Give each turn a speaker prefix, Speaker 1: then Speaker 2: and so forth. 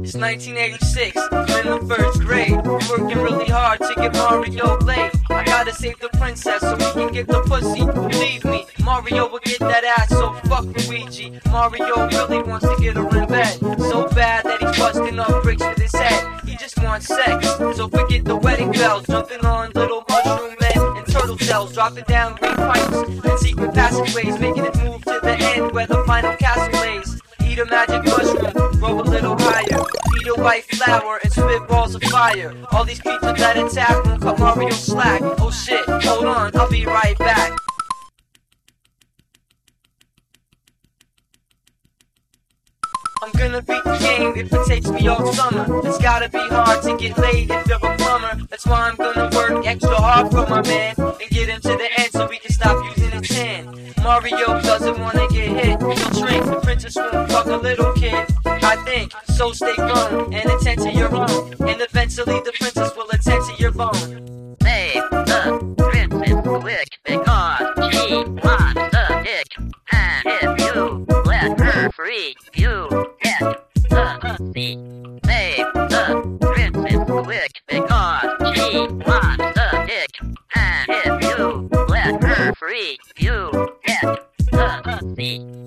Speaker 1: It's 1986, I'm in the first grade. Working really hard to get Mario laid. I gotta save the princess so we can get the pussy. Believe me, Mario will get that ass, so fuck Luigi. Mario really wants to get her in bed, so bad that he's busting up bricks with his head. He just wants sex, so forget the wedding bells. Jumping on little mushroom men and turtle shells, dropping down green pipes and secret passageways, making it move to the end where the final castle lays. Eat a magic mushroom, grow a little higher. Eat a white flower and spit balls of fire. All these creatures that attack won't cut Mario slack. Oh shit, hold on, I'll be right back. I'm gonna beat the game if it takes me all summer. It's gotta be hard to get laid if you're a plumber. That's why I'm gonna work extra hard for my man and get him to the end so we can stop using his hand. Mario doesn't wanna get hit. He'll drink, the princess won't fuck a little kid. I think, so stay firm and attend to your own. And eventually the princess will attend to your bone.
Speaker 2: Save the princess quick because she wants the dick. And if you let her free, you get the pussy. Save the princess quick because she wants the dick. And if you let her free, you get the pussy.